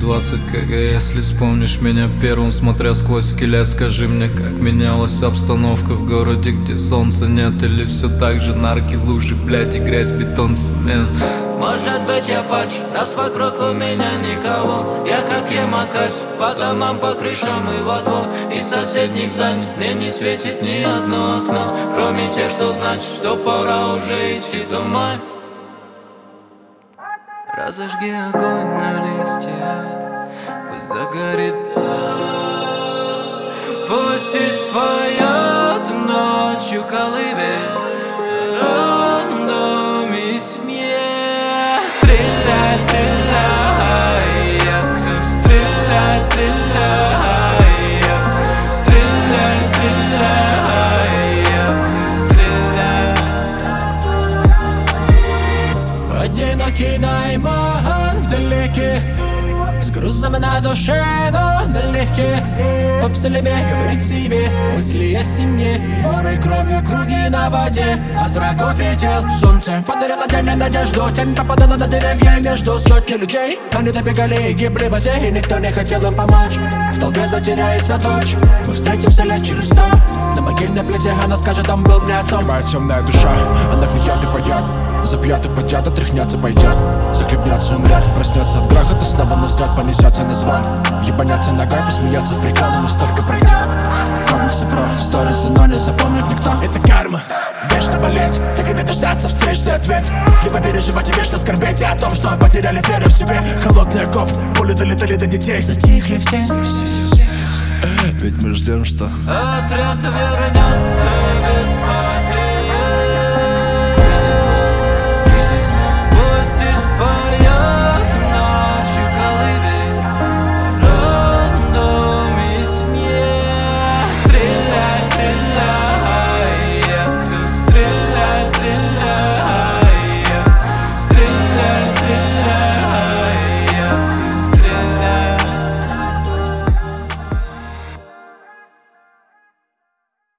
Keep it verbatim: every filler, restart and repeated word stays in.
двадцать кг. Если вспомнишь меня первым, смотря сквозь скелет, скажи мне, как менялась обстановка в городе, где солнца нет, или все так же нарки, лужи, блять, и грязь, бетон, цемент. Может быть я падж, раз вокруг у меня никого. Я как Ямакась, по домам, по крышам и во двор. Из соседних зданий мне не светит ни одно окно, кроме тех, что значит, что пора уже идти домой. Разожги огонь на листьях, пусть догорит. Пусть тишь споет ночью колыбель, рандом и смех. Стреляй, стреляй, стреляй, стреляй, стреляй, стреляй, стреляй. Одинокий найман вдалеке, с грузом на душе, но налегке. Обсалебе говорит себе мысли о семье, морой кровью круги на воде, от врагов и тел. Солнце подарило день и надежду, тень попадала на деревья между сотни людей. Они добегали и гибли в воде, и никто не хотел им помочь. В толпе затеряется дочь, мы встретимся лет через сто. На могильной плите она скажет, он был мне отцом. Моя темная душа, она гниет и поет, запьет и падет, отряхнется, пойдет, захлебнется, умрет, проснется от грохота, снова на взлет, понесется на звон. Ебанется ногой, посмеяться с приколом, и столько пройдет. Комиксы про сторисы, но не запомнит никто. Это карма, вечно болеть, так и не дождаться встречный ответ. Либо переживать и вечно скорбеть о том, что потеряли веру в себе. Холодный окоп, пули долетали до детей, затихли все. Ведь мы ждем, что отряд вернется без боя.